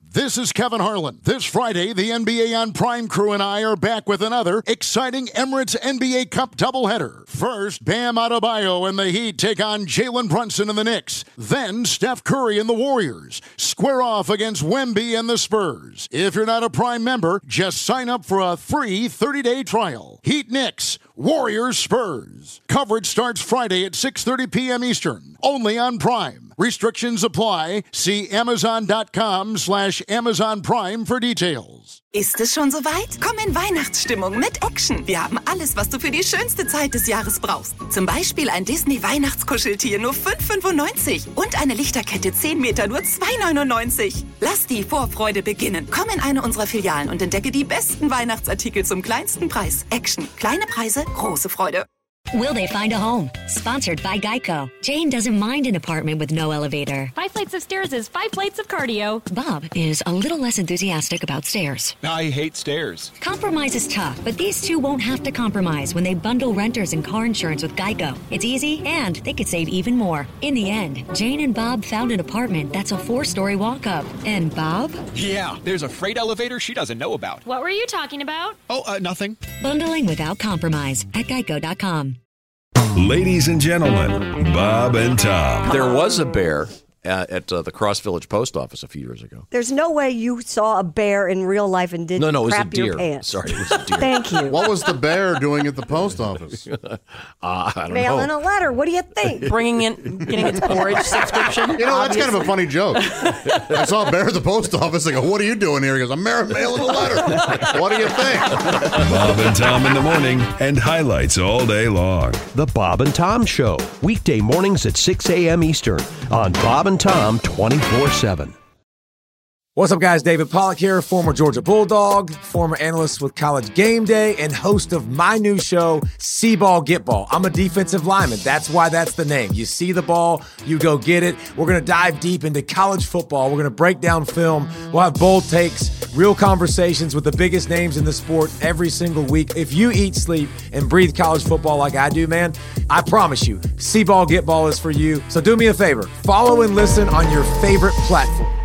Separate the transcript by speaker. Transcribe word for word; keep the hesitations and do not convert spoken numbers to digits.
Speaker 1: This is Kevin Harlan. This Friday, the N B A on Prime crew and I are back with another exciting Emirates N B A Cup doubleheader. First, Bam Adebayo and the Heat take on Jalen Brunson and the Knicks. Then, Steph Curry and the Warriors square off against Wemby and the Spurs. If you're not a Prime member, just sign up for a free thirty-day trial. Heat Knicks, Warriors Spurs. Coverage starts Friday at six thirty p.m. Eastern, only on Prime. Restrictions apply. See Amazon.com slash Amazon Prime for details.
Speaker 2: Ist es schon soweit? Komm in Weihnachtsstimmung mit Action. Wir haben alles, was du für die schönste Zeit des Jahres brauchst. Zum Beispiel ein Disney-Weihnachtskuscheltier nur fünf fünfundneunzig und eine Lichterkette zehn Meter nur zwei neunundneunzig. Lass die Vorfreude beginnen. Komm in eine unserer Filialen und entdecke die besten Weihnachtsartikel zum kleinsten Preis. Action. Kleine Preise, große Freude.
Speaker 3: Will they find a home? Sponsored by Geico. Jane doesn't mind an apartment with no elevator.
Speaker 4: Five flights of stairs is five plates of cardio.
Speaker 3: Bob is a little less enthusiastic about stairs.
Speaker 5: I hate stairs.
Speaker 3: Compromise is tough, but these two won't have to compromise when they bundle renters and car insurance with Geico. It's easy, and they could save even more. In the end, Jane and Bob found an apartment that's a four-story walk-up. And Bob?
Speaker 5: Yeah, there's a freight elevator she doesn't know about.
Speaker 4: What were you talking about?
Speaker 5: Oh, uh, nothing.
Speaker 3: Bundling without compromise at geico dot com.
Speaker 6: Ladies and gentlemen, Bob and Tom.
Speaker 7: There was a bear at, at uh, the Cross Village Post Office a few years ago.
Speaker 8: There's no way you saw a bear in real life and didn't
Speaker 7: no, no, it was
Speaker 8: crap
Speaker 7: a deer.
Speaker 8: your pants.
Speaker 7: Sorry, it was a deer.
Speaker 8: Thank you.
Speaker 9: What was the bear doing at the post office?
Speaker 7: uh, I don't
Speaker 8: Mailing
Speaker 7: know.
Speaker 8: a letter. What do you think?
Speaker 10: Bringing in, getting its porridge subscription.
Speaker 9: You know, that's kind of a funny joke. I saw a bear at the post office. I go, what are you doing here? He goes, I'm mailing a letter. What do you think?
Speaker 6: Bob and Tom in the morning and highlights all day long.
Speaker 11: The Bob and Tom Show, weekday mornings at six a.m. Eastern on Bob and Tom twenty-four seven.
Speaker 12: What's up, guys? David Pollack here, former Georgia Bulldog, former analyst with College Game Day, and host of my new show, See Ball, Get Ball. I'm a defensive lineman. That's why that's the name. You see the ball, you go get it. We're going to dive deep into college football. We're going to break down film. We'll have bold takes, real conversations with the biggest names in the sport every single week. If you eat, sleep, and breathe college football like I do, man, I promise you, See Ball, Get Ball is for you. So do me a favor. Follow and listen on your favorite platform.